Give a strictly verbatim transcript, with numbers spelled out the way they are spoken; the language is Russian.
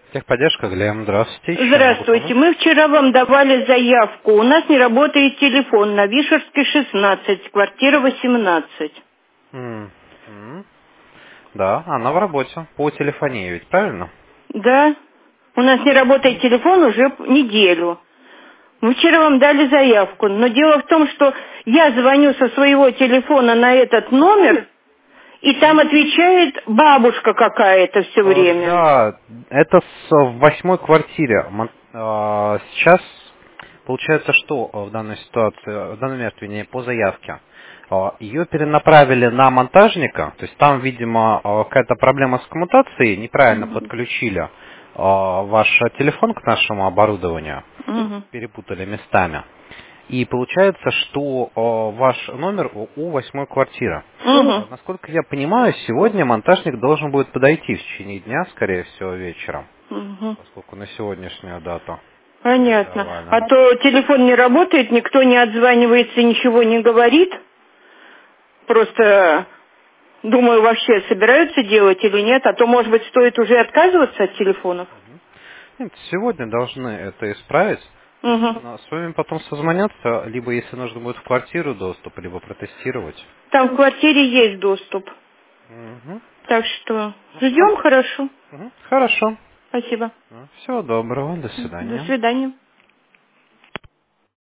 Техподдержка, Глеб, здравствуйте. Чем могу Здравствуйте. помочь? Мы вчера вам давали заявку. У нас не работает телефон на Вишерской шестнадцать, квартира восемнадцать. М, м. Да, она в работе. По телефонии ведь, правильно? Да. У нас не работает телефон уже неделю. Мы вчера вам дали заявку, но дело в том, что я звоню со своего телефона на этот номер, и там отвечает бабушка какая-то все Э, время. Да, это с э, в восьмой квартире. Мон- э, Сейчас получается, что э, в данной ситуации, в данном момент, вернее, по заявке. Э, Ее перенаправили на монтажника, то есть там, видимо, э, какая-то проблема с коммутацией, неправильно подключили э, ваш телефон к нашему оборудованию, Мгм. перепутали местами. И получается, что э, ваш номер у у восьмой квартиры. Мгм. Э, Насколько я понимаю, сегодня монтажник должен будет подойти в течение дня, скорее всего, вечером, Мгм. поскольку на сегодняшнюю дату Понятно. передавали. А то телефон не работает, никто не отзванивается, ничего не говорит. Просто думаю, вообще собираются делать или нет, а то, может быть, стоит уже отказываться от телефонов. Нет, сегодня должны это исправить. Мгм. Но с вами потом созвонятся, либо если нужно будет в квартиру доступ, либо протестировать. Там в квартире есть доступ. Мгм. Так что Ну, ждем, хор- хорошо. Мгм. Хорошо. Спасибо. Всего доброго, до До свидания. свидания.